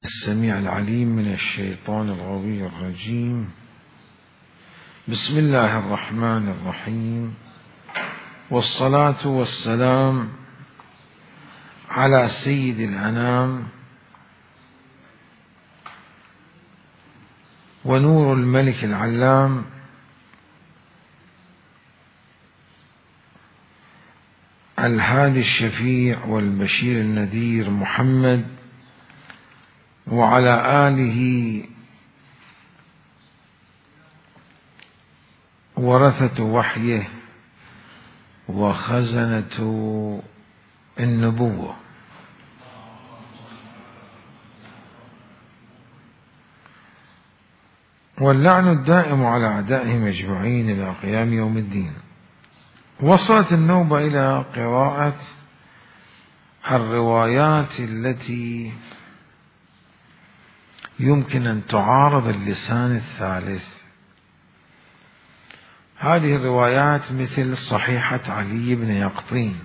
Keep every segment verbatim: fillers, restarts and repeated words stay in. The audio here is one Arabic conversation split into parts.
السميع العليم من الشيطان الغوي الرجيم. بسم الله الرحمن الرحيم، والصلاة والسلام على سيد الأنام ونور الملك العلام الهادي الشفيع والبشير النذير محمد وعلى آله ورثة وحيه وخزنة النبوة. واللعن الدائم على أعدائهم أجمعين إلى قيام يوم الدين. وصلت النوبة إلى قراءة الروايات التي يمكن أن تعارض اللسان الثالث. هذه الروايات مثل صحيحة علي بن يقطين،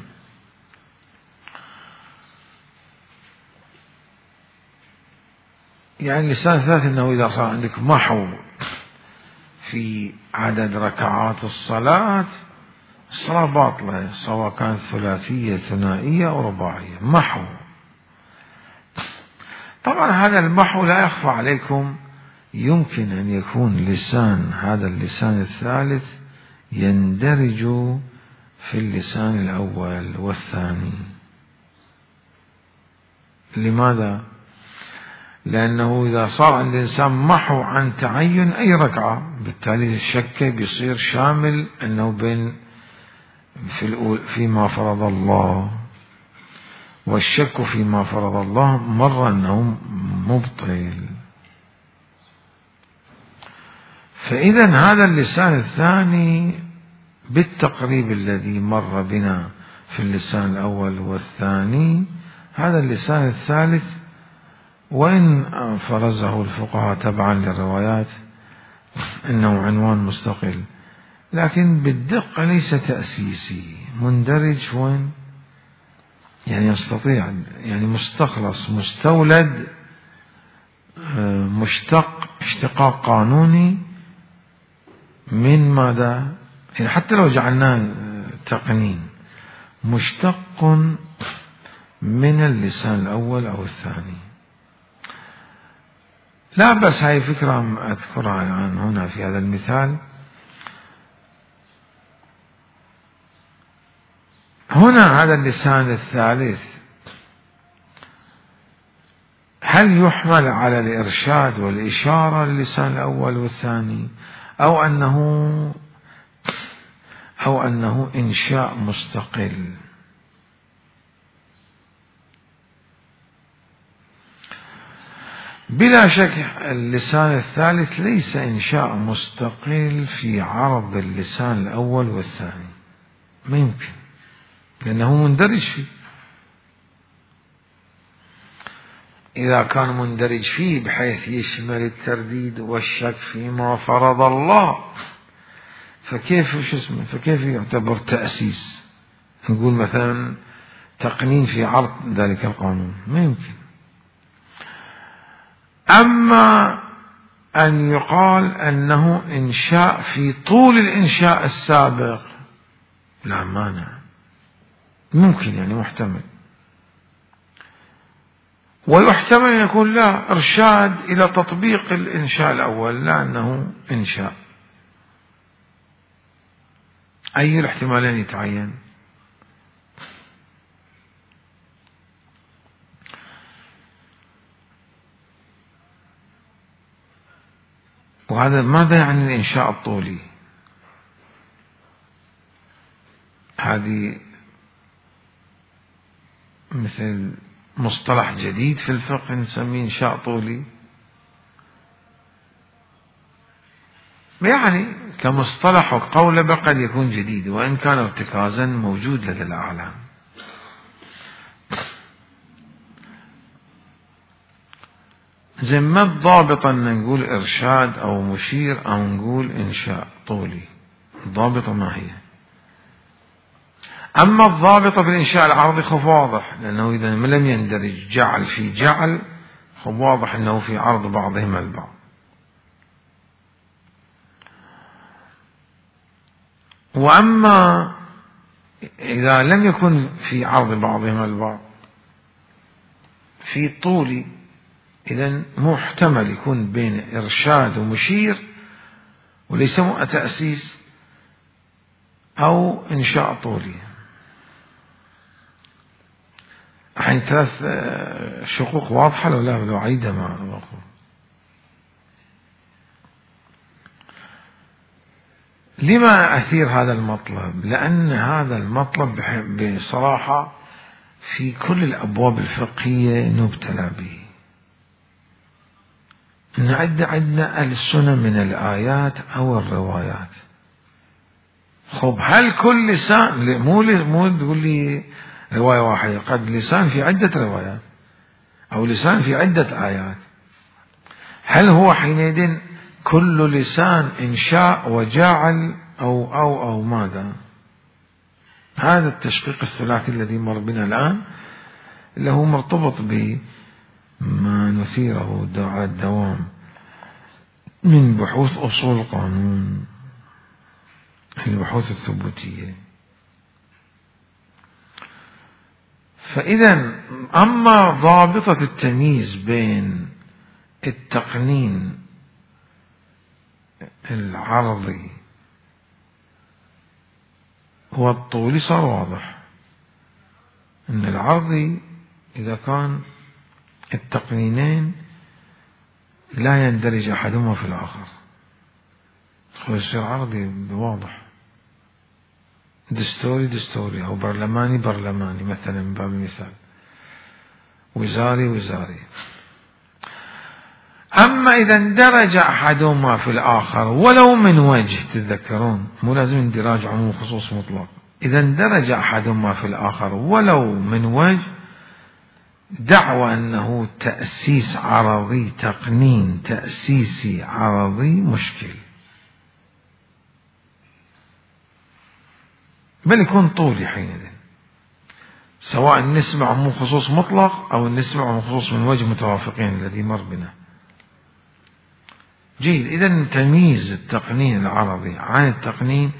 يعني اللسان الثالث أنه إذا صار عندك محو في عدد ركعات الصلاة، الصلاة باطلة سواء كانت ثلاثية ثنائية أو رباعية. محو. طبعا هذا المحو لا يخفى عليكم، يمكن أن يكون لسان هذا اللسان الثالث يندرج في اللسان الأول والثاني. لماذا؟ لأنه إذا صار عند الإنسان محو عن تعين أي ركعة، بالتالي الشك بيصير شامل أنه بين في فيما فرض الله، والشك فيما فرض الله مر أنه مبطل. فإذا هذا اللسان الثاني بالتقريب الذي مر بنا في اللسان الأول والثاني، هذا اللسان الثالث وإن فرزه الفقهاء تبعا للروايات إنه عنوان مستقل، لكن بالدقة ليس تأسيسي، مندرج وين يعني يستطيع، يعني مستخلص مستولد مشتق اشتقاق قانوني من ماذا؟ يعني حتى لو جعلناه تقنين مشتق من اللسان الأول أو الثاني. لا بس هاي فكرة أذكرها الآن هنا في هذا المثال. هنا هذا اللسان الثالث هل يحمل على الإرشاد والإشارة للسان الأول والثاني، أو أنه أو أنه إنشاء مستقل؟ بلا شك اللسان الثالث ليس إنشاء مستقل في عرض اللسان الأول والثاني، ما يمكن، لأنه مندرج فيه. إذا كان مندرج فيه بحيث يشمل الترديد والشك فيما فرض الله، فكيف شو اسمه فكيف يعتبر تأسيس؟ نقول مثلا تقنين في عرض ذلك القانون، ما يمكن. أما أن يقال أنه إنشاء في طول الإنشاء السابق، لا مانع، ممكن، يعني محتمل. ويحتمل أن يكون لا إرشاد إلى تطبيق الإنشاء الأول، لا أنه إنشاء. أي الاحتمالين يتعين؟ وهذا ماذا يعني الإنشاء الطولي؟ هذه مثل مصطلح جديد في الفقه نسميه إنشاء طولي، يعني كمصطلح وقولبة قد يكون جديد، وإن كان ارتكازا موجود لدى الأعلام. زي ما الضابط أن نقول إرشاد أو مشير أو نقول إنشاء طولي، الضابطة ما هي؟ أما الضابطة في الإنشاء العرضي خف واضح، لأنه إذا لم يندرج جعل في جعل خب واضح أنه في عرض بعضهما البعض. وأما إذا لم يكن في عرض بعضهما البعض في طول، إذن محتمل يكون بين إرشاد ومشير وليس تأسيس أو إنشاء طولي. الحين ثلاث شقوق واضحة لو لا لو عيدة ما أقول. لما أثير هذا المطلب؟ لأن هذا المطلب بصراحة في كل الأبواب الفقهية نبتلى به. نعد عندنا ألسنة من الآيات أو الروايات. خب هل كل لسان مو مو تقول لي رواية واحدة، قد لسان في عدة روايات أو لسان في عدة آيات. هل هو حينئذ كل لسان إنشاء وجعل أو أو أو ماذا؟ هذا التشقيق الثلاثي الذي مر بنا الآن اللي هو مرتبط بما نثيره الدوام من بحوث أصول القانون، البحوث الثبوتية. فإذا أما ضابطة التمييز بين التقنين العرضي والطولي صار واضح أن العرضي إذا كان التقنينين لا يندرج أحدهما في الآخر يصير عرضي واضح، دستوري دستوري أو برلماني برلماني مثلا من باب المثال، وزاري وزاري. أما إذا اندرج أحدهما في الآخر ولو من وجه، تتذكرون مو لازم اندراج عموم خصوص مطلق، إذا اندرج أحدهما في الآخر ولو من وجه، دعوى أنه تأسيس عرضي، تقنين تأسيسي عرضي، مشكل، بل يكون طولي حينئذ، سواء النسبة عموم خصوص مطلق أو النسبة عموم خصوص من وجه متوافقين الذي مر بنا. جيد. إذا تمييز التقنين العرضي عن التقنين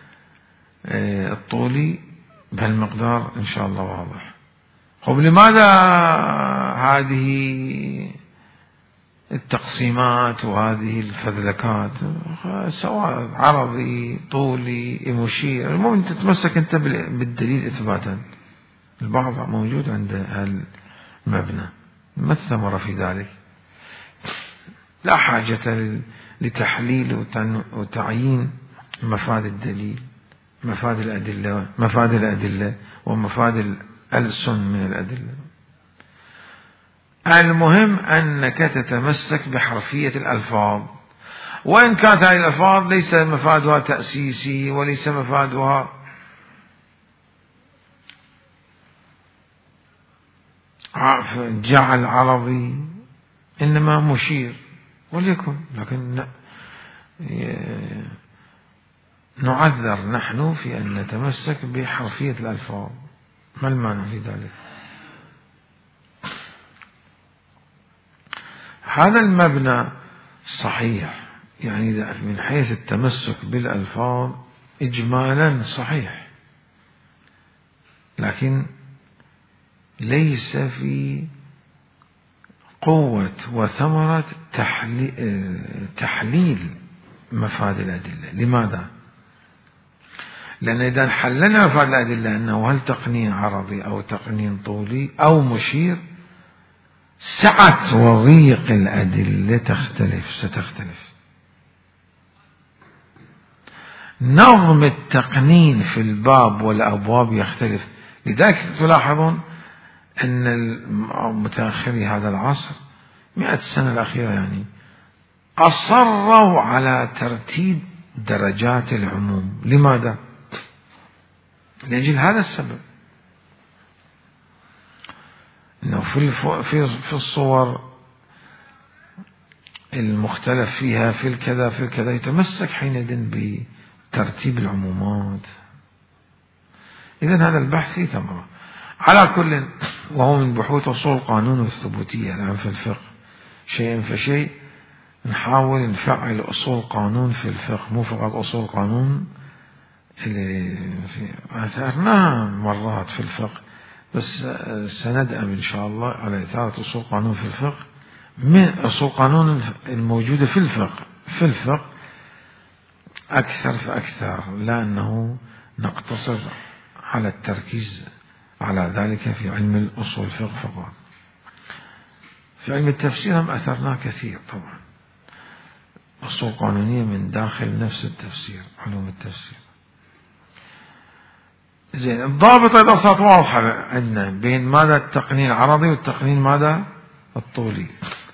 الطولي بهالمقدار إن شاء الله واضح. طيب لماذا هذه التقسيمات وهذه الفذلكات؟ سواء عرضي طولي مشير، المهم تتمسك أنت بالدليل إثباتا. البعض موجود عند هالمبنى، ما الثمرة في ذلك؟ لا حاجة لتحليل وتعيين مفاد الدليل، مفاد الأدلة، مفاد الأدلة ومفاد الألسن من الأدلة. المهم أنك تتمسك بحرفية الألفاظ، وإن كانت هذه الألفاظ ليس مفادها تأسيسي وليس مفادها جعل عرضي، إنما مشير وليكن، لكن نعذر نحن في أن نتمسك بحرفية الألفاظ. ما المعنى في ذلك؟ هذا المبنى صحيح، يعني من حيث التمسك بالألفاظ إجمالا صحيح، لكن ليس في قوة وثمرة تحليل مفاد الأدلة. لماذا؟ لأن إذا حللنا مفاد الأدلة أنه هل تقنين عرضي أو تقنين طولي أو مشير، سعة وضيق الأدلة تختلف، ستختلف. نظم التقنين في الباب والأبواب يختلف. لذلك تلاحظون أن المتأخري هذا العصر مئة سنة الأخيرة يعني أصروا على ترتيب درجات العموم. لماذا؟ لأجل هذا السبب، أنه في في في الصور المختلف فيها في الكذا في الكذا يتمسك حينئذ بترتيب العمومات. إذن هذا البحث فيه ثمرة على كل، وهو من بحوث أصول القانون والثبوتية الآن في الفقه. شيئا فشيء نحاول نفعل أصول قانون في الفقه، مو فقط أصول قانون اللي أثرناها مرات في الفقه، بس سندأم إن شاء الله على إثارة أصول قانون في الفقه من أصول قانون الموجودة في الفقه في الفقه أكثر فأكثر، لا أنه نقتصر على التركيز على ذلك في علم الأصول الفقه فقط. في علم التفسير هم أثرناه كثير طبعا، أصول قانونية من داخل نفس التفسير، علوم التفسير. زين، الضابط إذا صارت واضحة عندنا بين ماذا التقنين العرضي والتقنين ماذا الطولي.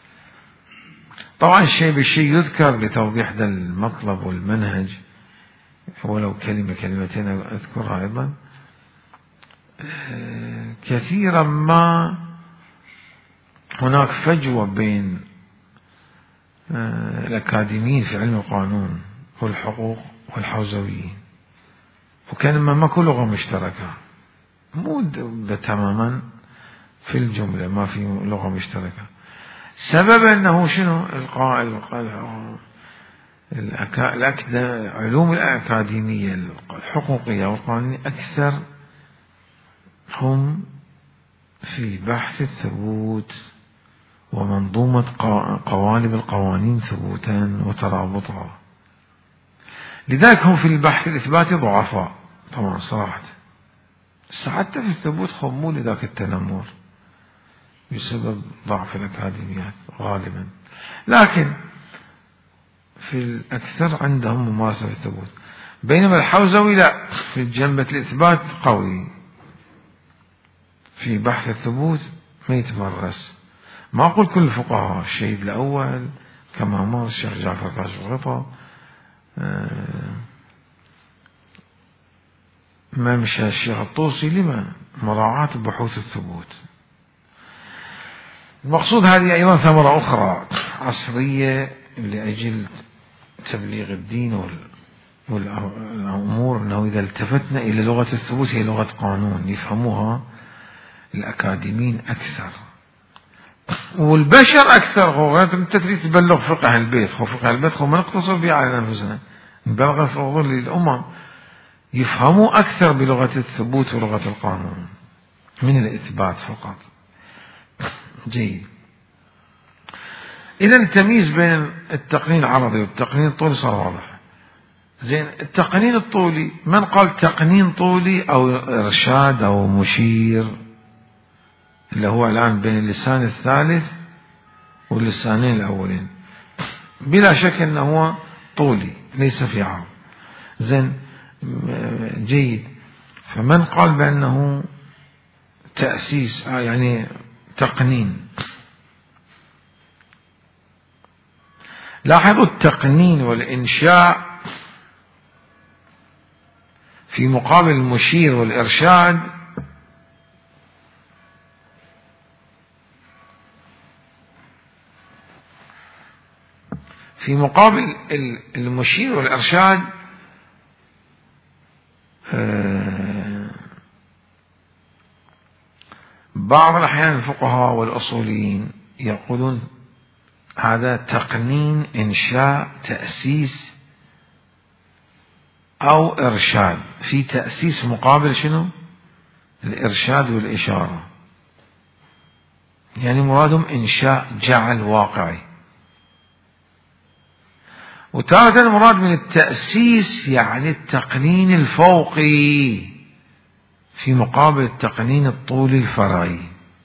طبعا الشيء بالشيء يذكر لتوضيح ذا المطلب والمنهج، ولو كلمة كلمتين أذكرها أيضا. كثيرا ما هناك فجوة بين الأكاديميين في علم القانون والحقوق والحوزويين، وكان ما ماكو لغة مشتركة، مو تماما في الجملة ما في لغة مشتركة. سبب أنه شنو القائل العلوم الأكاديمية الحقوقية والقانونية أكثر هم في بحث الثبوت ومنظومة قوالب القوانين ثبوتا وترابطها، لذلك هم في البحث الإثباتي ضعفاء طبعا صراحة. حتى في الثبوت خموا لذاك التنمر بسبب ضعف الأكاديميات غالبا، لكن في الأكثر عندهم ممارسة في الثبوت. بينما الحوزوي لا، في جنبة الإثبات قوي، في بحث الثبوت ما يتمرس. ما أقول كل الفقهاء، الشهيد الأول كما مر الشيخ جعفر كاشف الغطاء، ما مشى الشيخ الطوسي لما مراعاة بحوث الثبوت. المقصود هذه أيضا ثمرة أخرى عصرية لأجل تبليغ الدين والأمور، أنه إذا التفتنا إلى لغة الثبوت هي لغة قانون يفهموها الأكاديميين أكثر، والبشر أكثر. هو أنت تريد تبلغ فقه البيت، خو فقه البيت خو ما نقتصر به على أنفسنا، نبلغ الفضل للأمم يفهموا أكثر بلغة الثبوت ولغة القانون من الإثبات فقط. جيد. إذا التمييز بين التقنين العرضي والتقنين الطولي صار واضح. زين، التقنين الطولي، من قال تقنين طولي أو إرشاد أو مشير، اللي هو الآن بين اللسان الثالث واللسانين الأولين، بلا شك أنه هو طولي ليس في عرض. زين، جيد. فمن قال بأنه تأسيس يعني تقنين، لاحظوا التقنين والإنشاء في مقابل المشير والإرشاد في مقابل المشير والإرشاد بعض الأحيان الفقهاء والأصوليين يقولون هذا تقنين إنشاء تأسيس أو إرشاد، في تأسيس مقابل شنو؟ الإرشاد والإشارة، يعني مرادهم إنشاء جعل واقعي. وتارة المراد من التأسيس يعني التقنين الفوقي في مقابل التقنين الطولي الفرعي.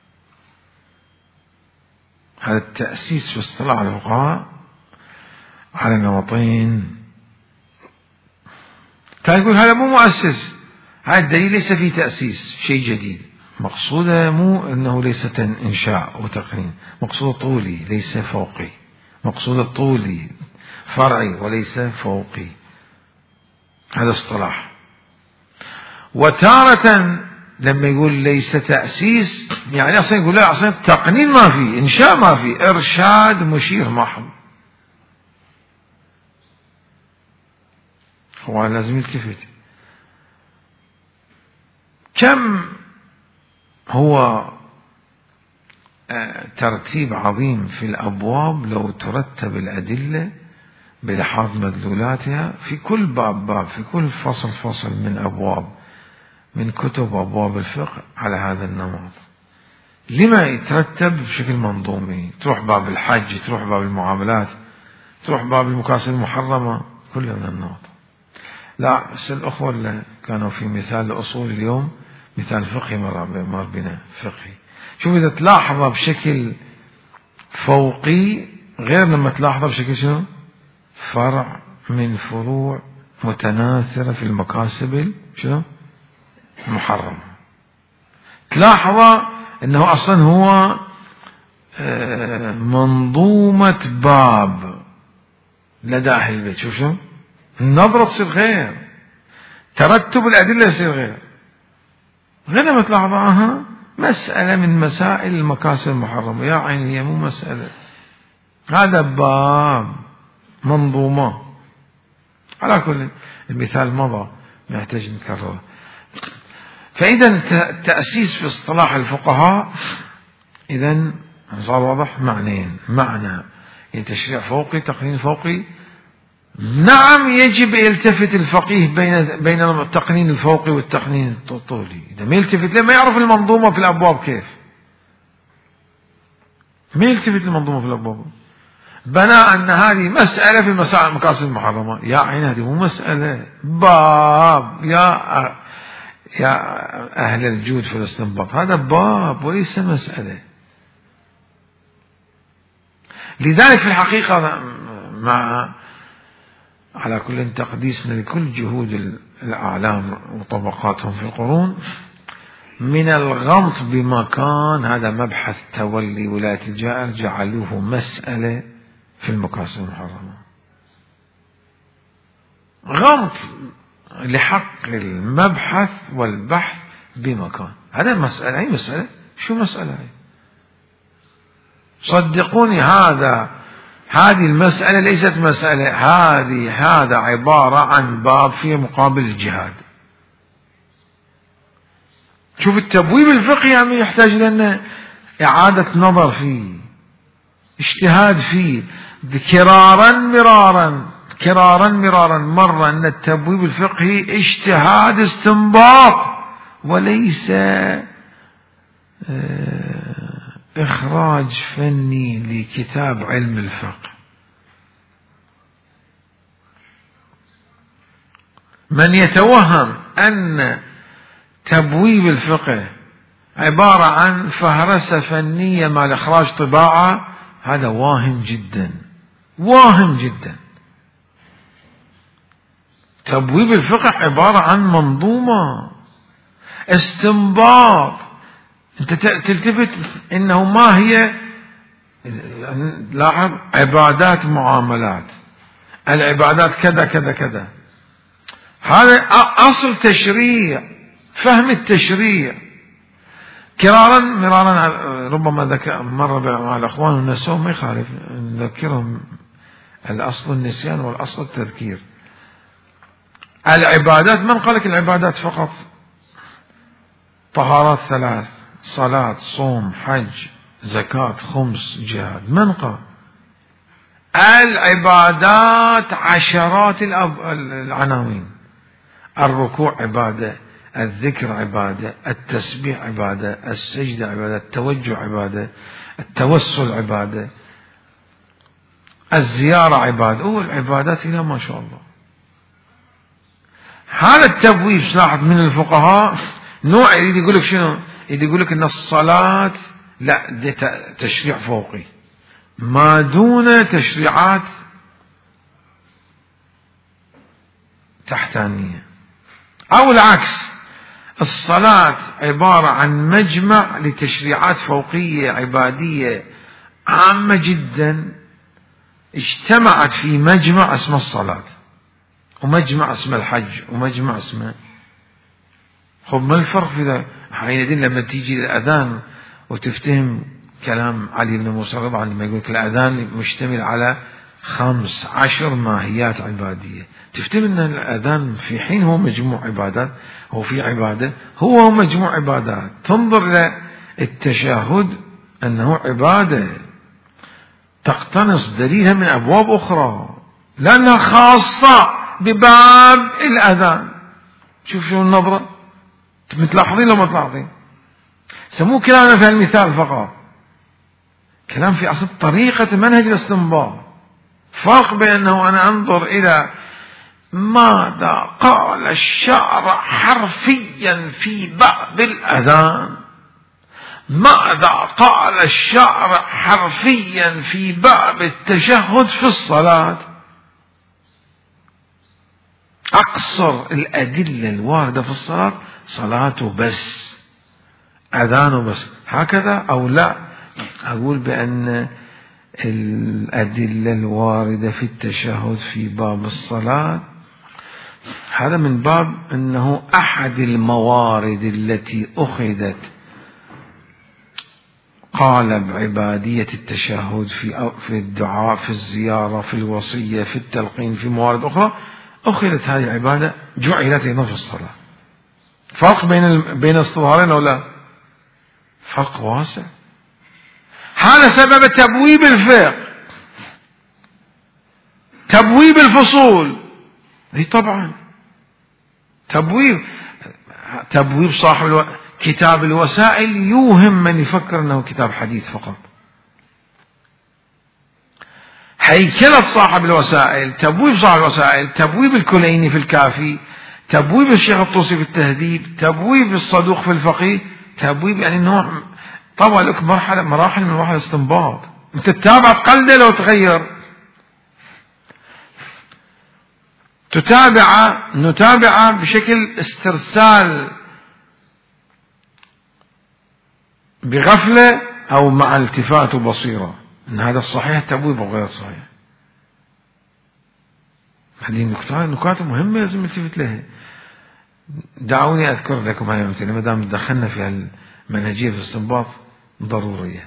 هذا التأسيس في اصطلاح الفقهاء على نمطين. كان يقول هذا مو مؤسس، هذا الدليل ليس فيه تأسيس شيء جديد. مقصوده مو أنه ليس إنشاء وتقنين، مقصود طولي ليس فوقي، مقصود الطولي فرعي وليس فوقي. هذا اصطلاح. وتارة لما يقول ليس تأسيس يعني أصلا يقول لا، أصلا تقنين ما في، إنشاء ما في، إرشاد مشير محض. هو لازم يلتفت كم هو ترتيب عظيم في الأبواب لو ترتب الأدلة بلحاظ مدلولاتها في كل باب باب، في كل فصل فصل من أبواب من كتب أبواب الفقه على هذا النمط. لما يترتب بشكل منظومي؟ تروح باب الحج، تروح باب المعاملات، تروح باب المكاسب المحرمة، كلها من النمط. لا بس الأخوة اللي كانوا في مثال الأصول اليوم مثال فقهي مر بنا فقهي. شوف إذا تلاحظها بشكل فوقي غير لما تلاحظها بشكل شنو؟ فرع من فروع متناثرة في المكاسب شنو؟ المحرمة. تلاحظها انه اصلا هو منظومة باب لدى اهل البيت. شوف شو النظرة تصير غير، ترتب الادلة يصير غير، غير لما تلاحظها مسألة من مسائل المكاسب المحرمة. يا عيني هي مو مسألة، هذا باب منظومة. على كل المثال مضى ما يحتاج نكرره. فإذا التأسيس في اصطلاح الفقهاء إذا صار واضح معنيين: معنى تشريع فوقي، تقنين فوقي. نعم يجب يلتفت الفقيه بين بين التقنين الفوقي والتقنين الطولي. إذا ما يلتفت له ما يعرف المنظومة في الأبواب كيف. ما يلتفت المنظومة في الأبواب بناء أن هذه مسألة في مسائل المكاسب المحرمة. يا عين هذه مو مسألة، باب. يا يا أهل الجود في الاستنباط، هذا باب وليس مسألة. لذلك في الحقيقة مع على كل تقديسنا لكل جهود الأعلام وطبقاتهم في القرون، من الغمط بمكان هذا مبحث تولي ولاية الجائر جعلوه مسألة في المكاسب المحرمة. غمط لحق المبحث والبحث بمكان. هذا مسألة. أي مسألة؟ شو مسألة هي؟ صدقوني هذا هذه المسألة ليست مسألة، هذه هذا عبارة عن باب في مقابل الجهاد. شوف التبويب الفقهي يعني يحتاج لنا إعادة نظر فيه، اجتهاد فيه كرارا مرارا كرارا مرارا مرة أن التبويب الفقهي اجتهاد استنباط وليس إخراج فني لكتاب علم الفقه. من يتوهم أن تبويب الفقه عبارة عن فهرسة فنية مع الإخراج طباعة، هذا واهم جدا، واهم جدا. تبويب الفقه عبارة عن منظومة استنباط. انت تلتفت انه ما هي، لاحظ، عبادات معاملات، العبادات كذا كذا كذا. هذا اصل تشريع، فهم التشريع. كرارا مرارا ربما ذكر مر مع الاخوان ونسوهم، ما يخالف نذكرهم الاصل النسيان والاصل التذكير. العبادات، من قال لك العبادات فقط طهارات ثلاث: صلاة، صوم، حج، زكاة، خمس، جهاد؟ من قال؟ العبادات عشرات العناوين. الركوع عبادة، الذكر عبادة، التسبيح عبادة، السجدة عبادة، التوجه عبادة، التوسل عبادة، الزيارة عبادة، والعبادات إلى ما شاء الله. هذا التبويب سلاحظ من الفقهاء نوع يريد يقول لك شنو؟ يريد يقول لك ان الصلاة لا دي تشريع فوقي ما دون تشريعات تحتانية، او العكس، الصلاة عبارة عن مجمع لتشريعات فوقية عبادية عامة جدا اجتمعت في مجمع اسمه الصلاة، ومجمع اسمه الحج، ومجمع اسمه. خب ما الفرق في ذا؟ حينئذ لما تيجي الأذان وتفتهم كلام علي بن موسى رضي عندما يقول الأذان مشتمل على خمس عشر ماهيات عبادية، تفتهم أن الأذان في حين هو مجموع عبادات، هو في عبادة، هو مجموع عبادات. تنظر إلى التشهد أنه عبادة تقتنص دليلها من أبواب أخرى لأنها خاصة بباب الأذان. شوف شو النظرة، متلاحظين لو ما تلاحظين؟ سموه كلامنا في المثال فقط، كلام في أصل طريقة منهج الاستنباط. فرق بين أنه أنا أنظر إلى ماذا قال الشارع حرفيا في باب الأذان، ماذا قال الشارع حرفيا في باب التشهد في الصلاة. أقصر الأدلة الواردة في الصلاة صلاته بس، أذانه بس، هكذا أو لا؟ أقول بأن الأدلة الواردة في التشهد في باب الصلاة هذا من باب أنه أحد الموارد التي أخذت قالب عبادية التشهد في في الدعاء، في الزيارة، في الوصية، في التلقين، في موارد أخرى أخذت هذه العبادة جعلت أيضا في الصلاة. فرق بين بين الاصطلاحين أو لا؟ فرق واسع. هذا سبب تبويب الفقه، تبويب الفصول. اي طبعا تبويب تبويب صاحب الو... كتاب الوسائل يوهم من يفكر انه كتاب حديث فقط. هيكلة صاحب الوسائل، تبويب صاحب الوسائل، تبويب الكليني في الكافي، تبويب الشيخ الطوسي في التهذيب، تبويب الصدوق في الفقيه، تبويب يعني نوع طبعا لك مرحلة مراحل من مراحل الاستنباط. انت تتابع تقلده لو تغير، تتابع نتابع بشكل استرسال بغفلة أو مع التفات وبصيرة أن هذا الصحيح تبويب وغير صحيح. هذه نكتة نكات مهمة لازم نلتفت لها. دعوني أذكر لكم هذه الأمثلة ما دام دخلنا في المنهجية في الاستنباط ضرورية.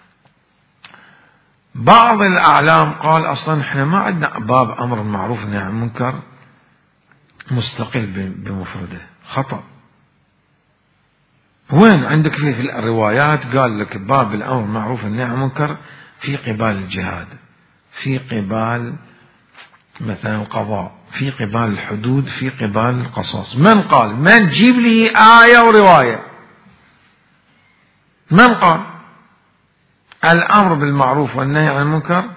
بعض الأعلام قال أصلا إحنا ما عندنا باب أمر معروف والنهي عن المنكر مستقل بمفرده. خطأ. وين عندك في الروايات قال لك باب الأمر معروف والنهي عن المنكر في قبال الجهاد، في قبال مثلا القضاء، في قبال الحدود، في قبال القصاص. من قال؟ من جيب لي آية ورواية؟ من قال الأمر بالمعروف والنهي عن المنكر؟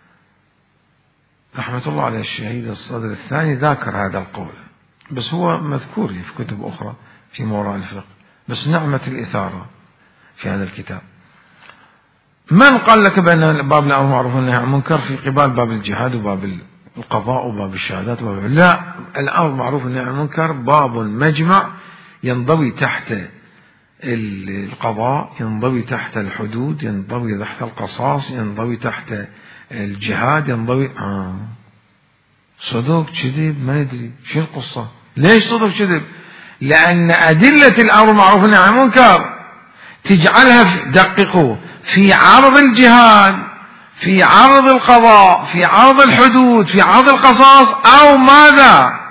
رحمة الله عليه الشهيد الصدر الثاني ذاكر هذا القول، بس هو مذكور في كتب أخرى في موراء الفقه، بس نعمة الإثارة في هذا الكتاب. من قال لك بأن باب الأمر بالمعروف والنهي عن المنكر في قبال باب الجهاد وباب القضاء وباب الشهادات وباب لا، الأمر بالمعروف والنهي عن المنكر باب مجمع ينضوي تحت القضاء، ينضوي تحت الحدود، ينضوي تحت القصاص، ينضوي تحت الجهاد، ينضوي آه. صدق كذب ما ندري شو القصة. ليش صدق كذب؟ لأن أدلة الأمر بالمعروف والنهي عن المنكر تجعلها في دققوا في عرض الجهاد، في عرض القضاء، في عرض الحدود، في عرض القصاص، أو ماذا؟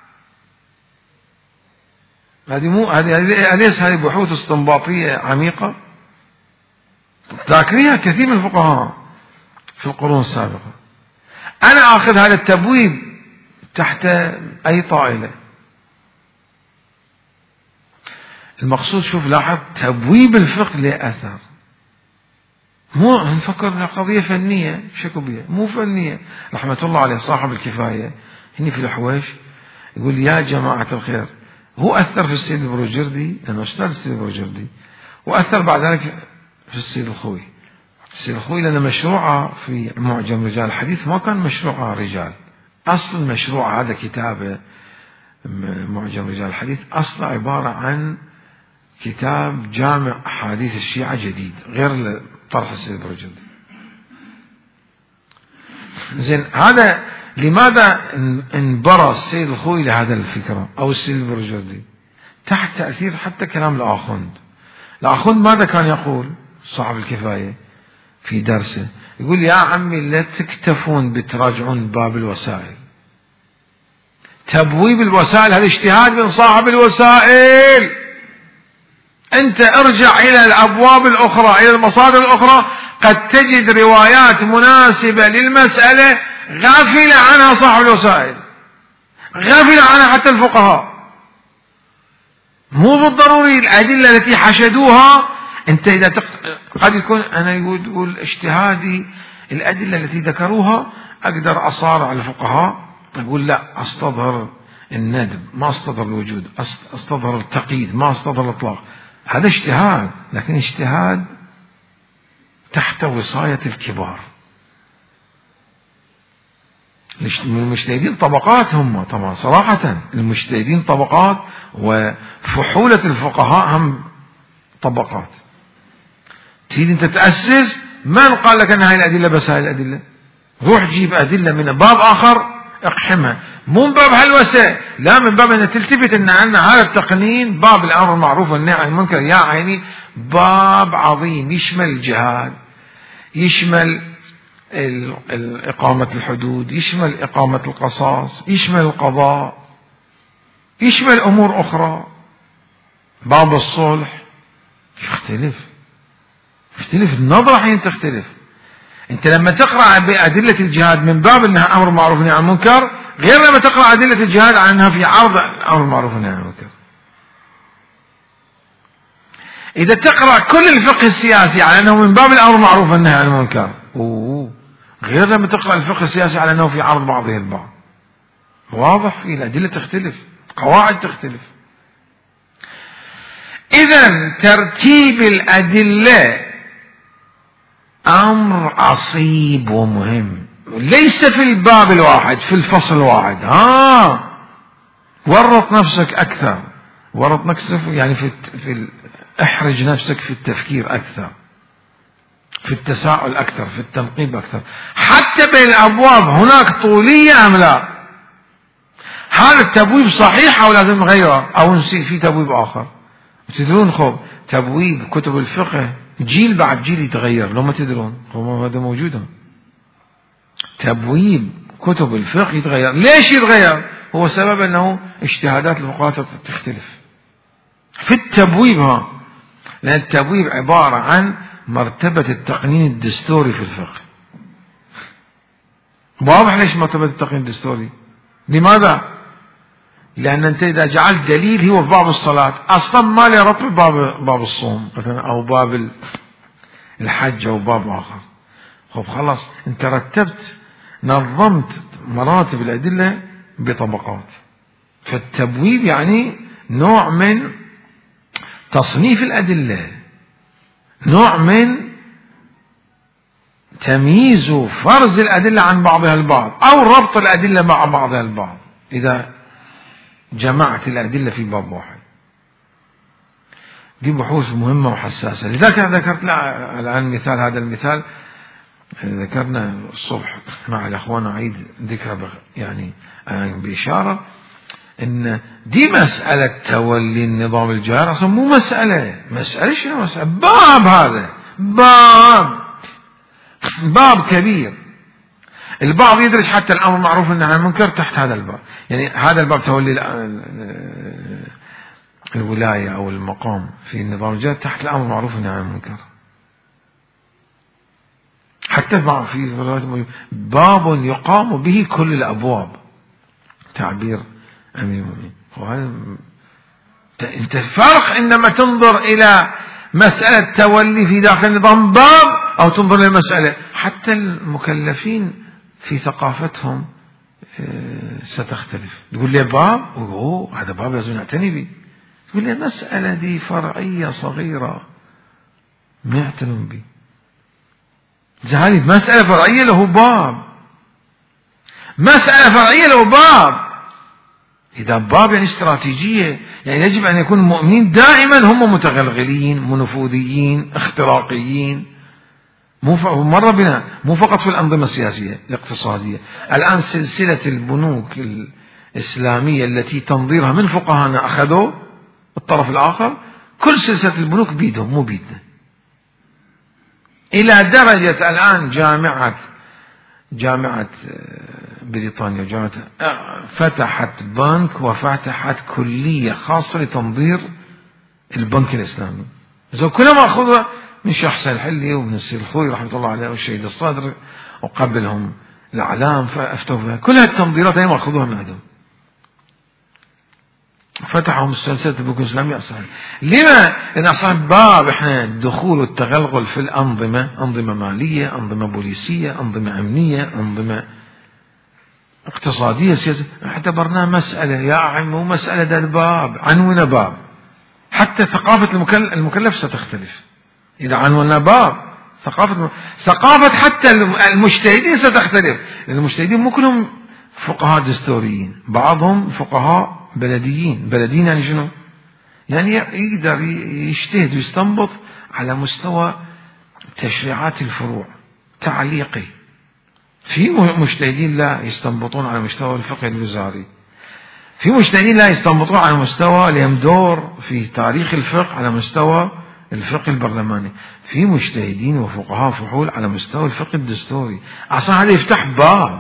هذه مو هذه أليس هذه بحوث استنباطية عميقة ذاكريها كثير من الفقهاء في القرون السابقة. أنا أخذ هذا التبويب تحت أي طائلة. المقصود شوف لاحظ تبويب الفقه له أثر، مو نفكر قضية فنية شكو بيها، مو فنية. رحمة الله عليه صاحب الكفاية هني في الحويش يقول يا جماعة الخير، هو أثر في السيد البروجردي لأنه أستاذ السيد البروجردي، وأثر بعد ذلك في السيد الخوي. السيد الخوي لأن مشروعه في معجم رجال الحديث ما كان مشروعه رجال، أصل المشروع هذا كتابه معجم رجال الحديث أصلا عبارة عن كتاب جامع أحاديث الشيعة جديد غير طرح السيد البروجردي. زين هذا لماذا انبرى السيد الخوي لهذا الفكرة أو السيد البروجردي؟ تحت تأثير حتى كلام الآخوند. الآخوند ماذا كان يقول صاحب الكفاية في درسه؟ يقول يا عمي لا تكتفون بتراجعون باب الوسائل، تبويب الوسائل هذا اجتهاد من صاحب الوسائل. أنت ارجع إلى الأبواب الأخرى، إلى المصادر الأخرى، قد تجد روايات مناسبة للمسألة غافل عنها صاحب الوسائل، غافل عنها حتى الفقهاء. مو بالضروري الأدلة التي حشدوها. أنت إذا تقت... قد يكون أنا يقول اجتهادي الأدلة التي ذكروها أقدر أصارع الفقهاء، أقول لا، أستظهر الندب ما أستظهر الوجود، أستظهر التقييد ما أستظهر الإطلاق. هذا اجتهاد، لكن اجتهاد تحت وصاية الكبار. المجتهدين طبقات هم طبعا صراحة، المجتهدين طبقات، وفحولة الفقهاء هم طبقات. تريد أنت تأسس، من قال لك أن هاي الأدلة بس هاي الأدلة؟ روح جيب أدلة من باب آخر اقحمها، مو من باب هالوسائل، لا، من باب أن تلتفت أن عندنا هذا التقنين، باب الأمر المعروف والنهي عن المنكر، يا عيني باب عظيم يشمل الجهاد، يشمل إقامة الحدود، يشمل إقامة القصاص، يشمل القضاء، يشمل أمور أخرى. باب الصلح يختلف، يختلف النظرة حين تختلف. أنت لما تقرأ بأدلة الجهاد من باب أنها أمر معروف ونهي عن المنكر، غير لما تقرأ أدلة الجهاد عن أنها في عرض أمر معروف ونهي عن المنكر. إذا تقرأ كل الفقه السياسي على أنه من باب الأمر معروف والنهي عن المنكر، أوه. غير لما تقرأ الفقه السياسي على أنه في عرض بعضه البعض. واضح، في الأدلة تختلف، قواعد تختلف. إذن ترتيب الأدلة أمر عصيب ومهم، ليس في الباب الواحد، في الفصل الواحد. ها ورط نفسك أكثر، ورط نفسك يعني في, في احرج نفسك في التفكير أكثر، في التساؤل أكثر، في التنقيب أكثر. حتى بين الأبواب هناك طولية أم لا؟ هذا التبويب صحيح أو لازم نغيره أو نسيء في تبويب آخر؟ تدرون خب تبويب كتب الفقه جيل بعد جيل يتغير، لو ما تدرون هذا موجود. تبويب كتب الفقه يتغير. ليش يتغير؟ هو سبب أنه اجتهادات الفقهاء تختلف في التبويب. ها لأن التبويب عبارة عن مرتبة التقنين الدستوري في الفقه. واضح ليش مرتبة التقنين الدستوري؟ لماذا؟ لأن أنت إذا جعلت دليل هو في باب الصلاة، أصلا ما له ربط باب باب الصوم مثلا أو باب الحج أو باب آخر. خب خلاص أنت رتبت، نظمت مراتب الأدلة بطبقات. فالتبويب يعني نوع من تصنيف الأدلة، نوع من تمييز وفرز الأدلة عن بعضها البعض، أو ربط الأدلة مع بعضها البعض إذا جمعت الأدلة في باب واحد. دي بحوث مهمة وحساسة. لذلك ذكرت الآن مثال، هذا المثال ذكرنا الصبح مع الأخوان، أعيد ذكره يعني بإشارة إن دي مسألة تولي النظام الجار أصلا مو مسألة مسألة شنو مسألة باب، هذا باب باب كبير. البعض يدرج حتى الأمر معروف والنهي عن المنكر تحت هذا الباب، يعني هذا الباب تولي الولاية أو المقام في النظام الجار تحت الأمر معروف والنهي عن المنكر. حتى في باب يقام به كل الأبواب، تعبير أمير المؤمنين. وهذا أنت فرق عندما تنظر إلى مسألة تولي في داخل النظام باب، أو تنظر إلى المسألة. حتى المكلفين في ثقافتهم ستختلف. تقول لي باب، أوه هذا باب لازم نعتني به. تقول لي مسألة دي فرعية صغيرة ما يعتنون به. هذه مسألة فرعية له باب، مسألة فرعية له باب. إذا باب يعني استراتيجية، يعني يجب أن يكون المؤمنين دائما هم متغلغلين منفوذيين اختراقيين. مو مرة بنا مو فقط في الأنظمة السياسية الاقتصادية. الآن سلسلة البنوك الإسلامية التي تنظيرها من فقهانا أخذوا الطرف الآخر، كل سلسلة البنوك بيدهم مو بيدنا، إلى درجة الآن جامعة جامعة بريطانيا جامعة فتحت بنك وفتحت كلية خاصة لتنظير البنك الإسلامي. إذا كلها مأخوذة من شيخ حسين الحلي ومن السيد الخوي رحمة الله عليه والشهيد الصادر وقبلهم الأعلام فأفتوا فيها، كلها التنظيرات هي مأخوذها من عندهم. فتحوا سلسلة البنوك الإسلامية أصلا. لما؟ لأن أصلا باب إحنا الدخول والتغلغل في الأنظمة، أنظمة مالية، أنظمة بوليسية، أنظمة أمنية، أنظمة اقتصادية، سياسية، اعتبرناها مسألة يا عم مو مسألة ده الباب، عنونا باب. حتى ثقافة المكلف ستختلف إذا عنونا باب. ثقافة ثقافة حتى المجتهدين ستختلف، لأن المجتهدين مو كلهم فقهاء دستوريين، بعضهم فقهاء بلديين. بلديين يعني شنو؟ يعني يقدر يجتهد ويستنبط على مستوى تشريعات الفروع، تعليقي. في مجتهدين لا يستنبطون على مستوى الفقه الوزاري، في مجتهدين لا يستنبطون على مستوى لهم دور في تاريخ الفقه على مستوى الفقه البرلماني، في مجتهدين وفقهاء فحول على مستوى الفقه الدستوري. أصلا هذا يفتح باب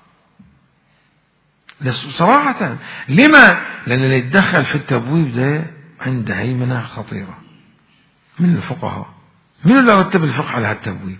صراحة. لما؟ لأن اللي يتدخل في التبويب ده عنده هيمنة خطيرة من الفقهاء. من اللي رتب الفقه على هالتبويب؟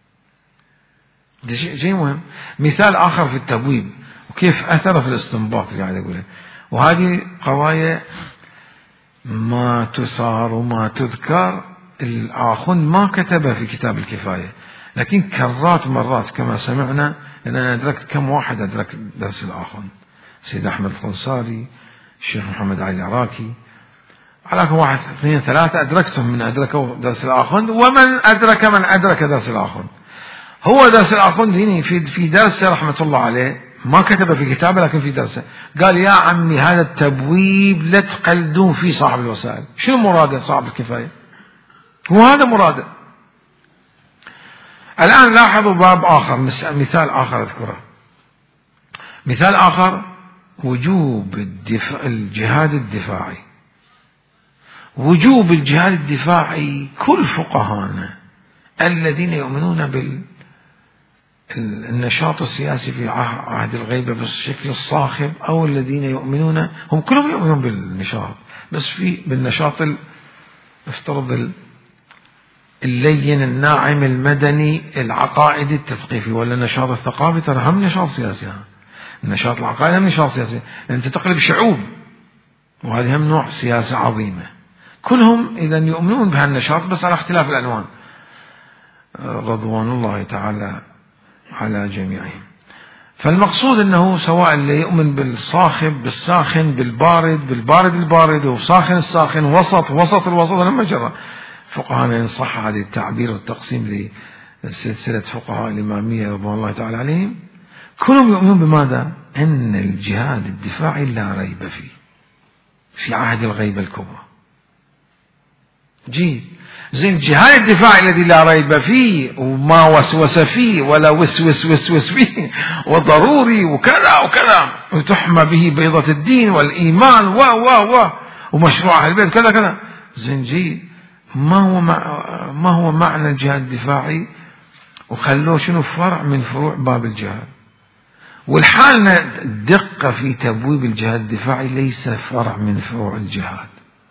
ده شيء شيء مهم. مثال آخر في التبويب وكيف أثر في الاستنباط اللي قاعد أقوله، وهذه قضايا ما تثار وما تذكر. الآخوند ما كتبها في كتاب الكفاية، لكن كرات مرات كما سمعنا. لأن أنا أدركت كم واحد أدرك درس الآخوند، سيد أحمد الخنصاري، الشيخ محمد علي العراكي، على كم واحد اثنين ثلاثة أدركتهم من أدركوا درس الآخوند، ومن أدرك من أدرك درس الآخوند. هو درس الآخوند هنا في في درسه رحمة الله عليه ما كتب في كتابه، لكن في درسه قال يا عمي هذا التبويب لا تقلدون فيه صاحب الوسائل. شنو مراده صاحب الكفاية؟ هو هذا مراده. الآن لاحظوا باب آخر، مثال آخر أذكره. مثال آخر وجوب الدفاع الجهاد الدفاعي. وجوب الجهاد الدفاعي كل فقهانا الذين يؤمنون بالنشاط السياسي في عهد الغيبة بالشكل الصاخب، أو الذين يؤمنون، هم كلهم يؤمنون بالنشاط، بس في بالنشاط افترض اللين الناعم المدني العقائدي التثقيفي، ولا النشاط الثقافي. ترى هم نشاط سياسي، النشاط العقائدي هم نشاط سياسي، لأن أنت تقلب شعوب، وهذه هم نوع سياسة عظيمة. كلهم إذا يؤمنون بهالنشاط بس على اختلاف الألوان، رضوان الله تعالى على جميعهم. فالمقصود أنه سواء اللي يؤمن بالصاخب بالساخن بالبارد بالبارد البارد وساخن الساخن وسط وسط الوسط، لما جرى فقهاء إن صح هذا التعبير والتقسيم لسلسلة فقهاء الإمامية رضوان الله تعالى عليهم، كلهم يؤمنون بماذا؟ أن الجهاد الدفاعي لا ريب فيه في عهد الغيبة الكبرى. جيد زي الجهاد الدفاعي الذي لا ريب فيه وما وسوس فيه ولا وسوس وسوس فيه وضروري وكذا وكذا، وتحمى به بيضة الدين والإيمان و و و ومشروع أهل البيت كذا كذا. زين جيد، ما هو ما هو معنى الجهاد الدفاعي؟ وخلوه شنو فرع من فروع باب الجهاد. والحالنا الدقة في تبويب الجهاد الدفاعي ليس فرع من فروع الجهاد.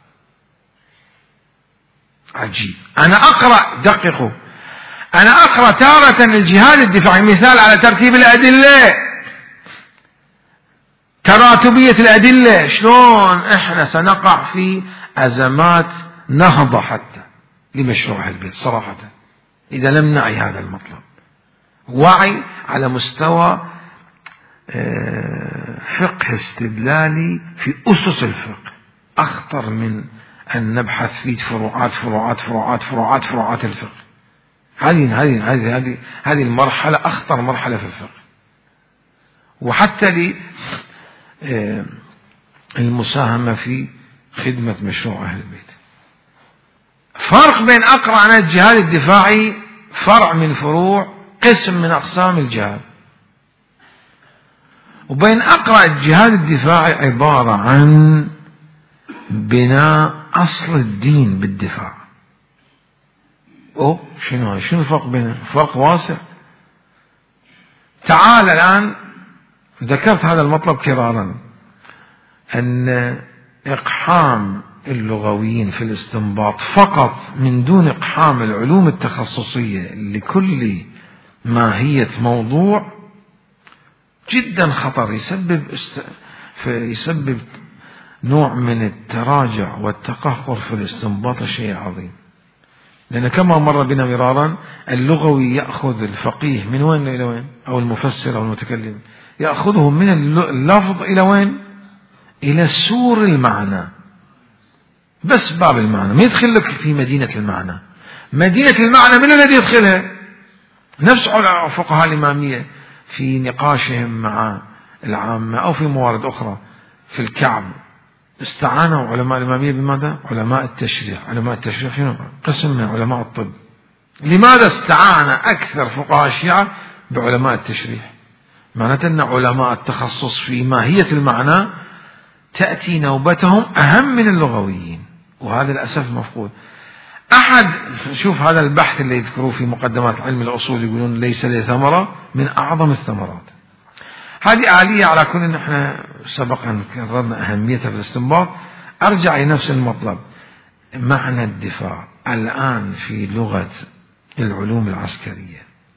عجيب. أنا أقرأ، دققوا، أنا أقرأ تارة الجهاد الدفاعي مثال على ترتيب الأدلة، تراتبية الأدلة، شلون إحنا سنقع في أزمات نهضة حتى لمشروع البيت صراحة إذا لم نعي هذا المطلب. وعي على مستوى فقه استدلالي في أسس الفقه أخطر من أن نبحث في فروعات فروعات فروعات فروعات فروعات الفقه. هذه هذه هذه هذه هذه المرحلة أخطر مرحلة في الفقه، وحتى للمساهمة في خدمة مشروع أهل البيت. فرق بين أقرأ عن الجهاد الدفاعي فرع من فروع قسم من أقسام الجهاد، وبين أقرأ الجهاد الدفاعي عبارة عن بناء أصل الدين بالدفاع. أو شنو شنو الفرق بينهم؟ فرق واسع. تعال الآن، ذكرت هذا المطلب كرارا، أن إقحام اللغويين في الاستنباط فقط من دون إقحام العلوم التخصصية لكل ماهية موضوع جدا خطر، يسبب يسبب نوع من التراجع والتقهقر في الاستنباط، شيء عظيم. لأن كما مر بنا مرارا اللغوي يأخذ الفقيه من وين إلى وين، أو المفسر أو المتكلم يأخذه من اللفظ إلى وين؟ إلى سور المعنى، بس باب المعنى، ما يدخل لك في مدينة المعنى. مدينة المعنى من الذي يدخلها؟ نفس فقهاء الإمامية في نقاشهم مع العامة أو في موارد أخرى في الكعب استعانوا علماء الإمامية بماذا؟ علماء التشريح. علماء التشريح شنو؟ قسم من علماء الطب. لماذا استعان أكثر فقهاء الشيعة بعلماء التشريح؟ معناته أن علماء التخصص في ماهية المعنى تأتي نوبتهم أهم من اللغويين، وهذا للأسف مفقود. أحد شوف هذا البحث اللي يذكروه في مقدمات علم الأصول، يقولون ليس له ثمرة، من أعظم الثمرات. هذه آلية على كل، نحن سبق أن كررنا أهميتها في الاستنباط. أرجع لنفس المطلب، معنى الدفاع الآن في لغة العلوم العسكرية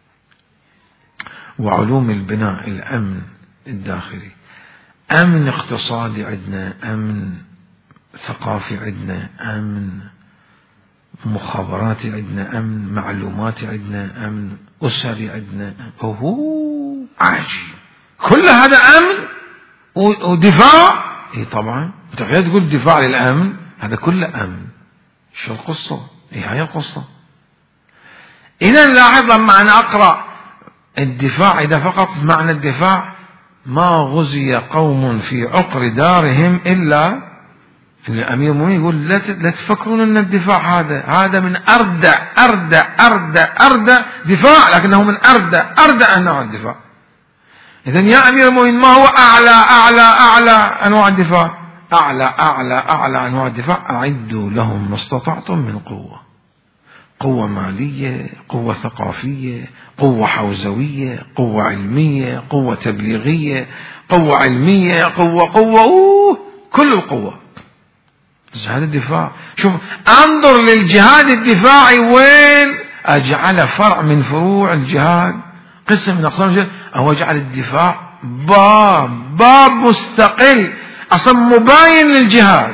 وعلوم البناء، الأمن الداخلي، أمن اقتصادي عندنا، أمن ثقافي عندنا، أمن مخابراتي عندنا، أمن معلوماتي عندنا، أمن أسري عندنا. أوه عجيب، كل هذا أمن ودفاع. إيه طبعا تخيل تقول دفاع للأمن، هذا كله أمن. شو القصة؟ إيه هي القصة. إذا لاحظ لما أنا أقرأ الدفاع، إذا فقط معنى الدفاع، ما غزي قوم في عقر دارهم إلا، الأمير المؤمنين يقول لا لا تفكرون أن الدفاع هذا هذا من أردى أردى أردى أردى دفاع، لكنه من أردى أردى أنواع الدفاع. إذن يا أمير المؤمنين، ما هو أعلى أعلى أعلى أنواع الدفاع؟ أعلى أعلى أعلى أنواع الدفاع أعدوا لهم ما استطعتم من قوة، قوة مالية، قوة ثقافية، قوة حوزوية، قوة علمية، قوة تبليغية، قوة علمية، قوة قوة أوه كل القوة. هذا الدفاع. شوف انظر للجهاد الدفاعي وين أجعل فرع من فروع الجهاد، قسم من أقسام الجهاد، أو أجعل الدفاع باب باب مستقل أصلا مباين للجهاد.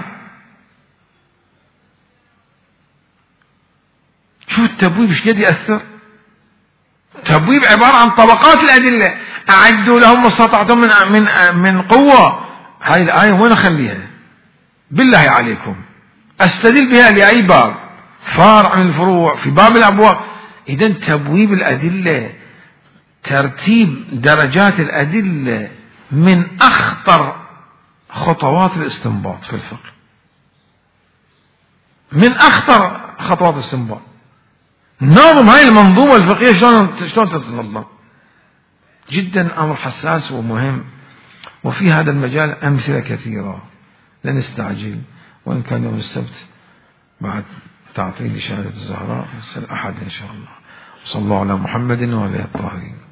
شوف التبويب ايش قد يأثر. التبويب عبارة عن طبقات الأدلة. أعدوا لهم ما استطعتم من من من قوة. هاي الآية وين أخليها؟ بالله عليكم أستدل بها لأي باب، فرع من الفروع في باب الأبواب. إذن تبويب الأدلة، ترتيب درجات الأدلة، من أخطر خطوات الاستنباط في الفقه، من أخطر خطوات الاستنباط. نظم هاي المنظومة الفقهية شلون شلون تتنظم، جدا أمر حساس ومهم. وفي هذا المجال أمثلة كثيرة، لا نستعجل. وإن كان يوم السبت بعد تعطيل شهادة الزهراء، الأحد إن شاء الله. صلى الله على محمد وعلى آله الطاهرين.